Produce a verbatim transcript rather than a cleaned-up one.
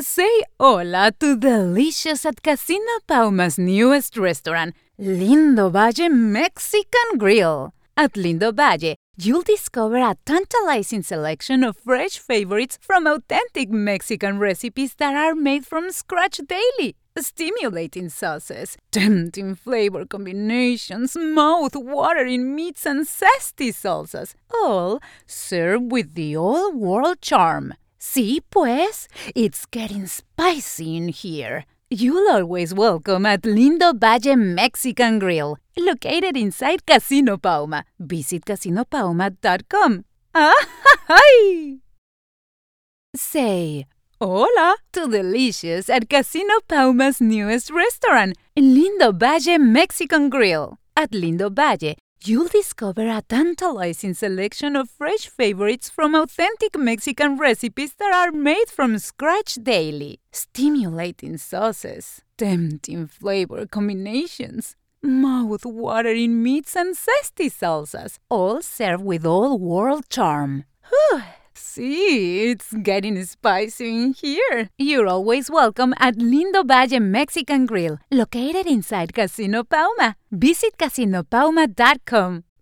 Say hola to delicious at Casino Pauma's newest restaurant, Lindo Valle Mexican Grill. At Lindo Valle, you'll discover a tantalizing selection of fresh favorites from authentic Mexican recipes that are made from scratch daily. Stimulating sauces, tempting flavor combinations, mouth-watering meats, and zesty salsas, all served with the old-world charm. Sí, pues, it's getting spicy in here. You'll always welcome at Lindo Valle Mexican Grill, located inside Casino Pauma. Visit casino pauma dot com. Ah, hi! Say hola to delicious at Casino Pauma's newest restaurant, Lindo Valle Mexican Grill. At Lindo Valle, you'll discover a tantalizing selection of fresh favorites from authentic Mexican recipes that are made from scratch daily. Stimulating sauces, tempting flavor combinations, mouth-watering meats, and zesty salsas, all served with old-world charm. Whew! See, it's getting spicy in here. You're always welcome at Lindo Valle Mexican Grill, located inside Casino Pauma. Visit casino pauma dot com.